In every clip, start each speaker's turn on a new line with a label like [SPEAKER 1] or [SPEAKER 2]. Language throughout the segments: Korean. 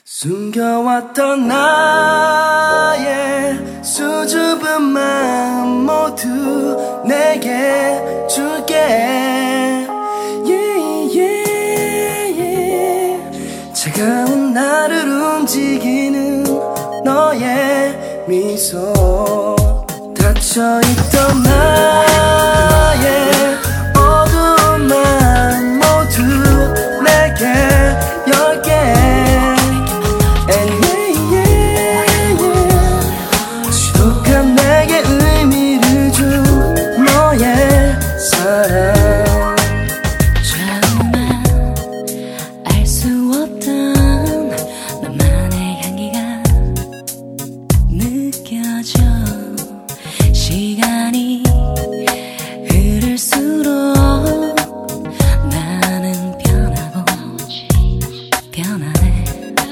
[SPEAKER 1] 숨겨왔던 나의 수줍은 마음 모두 내게 줄게. yeah, yeah, yeah. 차가운 나를 움직이는 너의 미소, 닫혀있던 나의 어두운 마음 모두 내게 열게. 지독한 내게 의미를 준 너의 사랑.
[SPEAKER 2] 처음엔 알 수 없던 너만의 향기가 느껴져. 시간이 흐를수록 나는 변하고 변하네.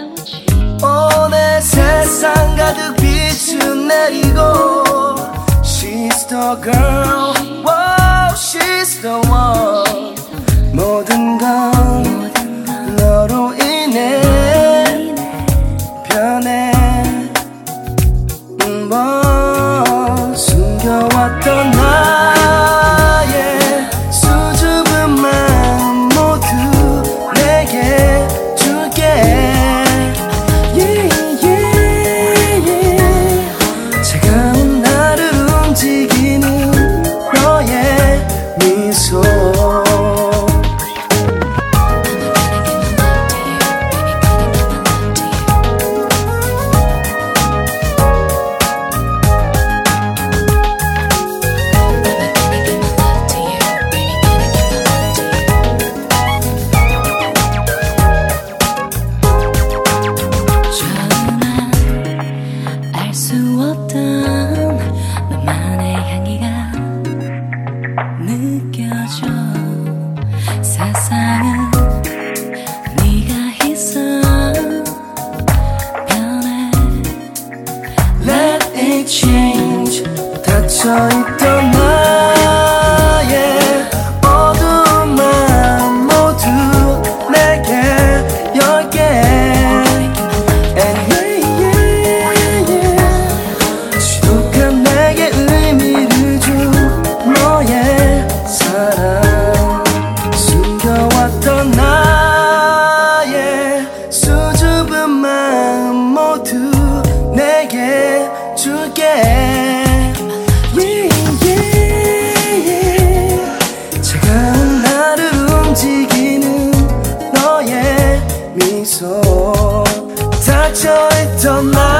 [SPEAKER 1] 오늘 세상 가득 빛을 내리고 She's the girl, wow, she's the one. 모든 건 너로 인해 변해. 숨겨왔던 나의 수줍은 마음 모두 내게 줄게. yeah, yeah, yeah. 차가운 나를 움직이는 너의 미소.
[SPEAKER 2] 알 수 없던 너만의 향기가 느껴져. 세상은 네가 있어 변해.
[SPEAKER 1] Let it change. 닫혀있던 나의 어두운 마음 모두 내게 열게. 지독한 내게 의미를 준 너의 사랑. 숨겨왔던 나의 수줍은 마음 모두 내게 줄게. yeah, yeah, yeah. 차가운 나를 움직이는 너의 미소, 닫혀있던 나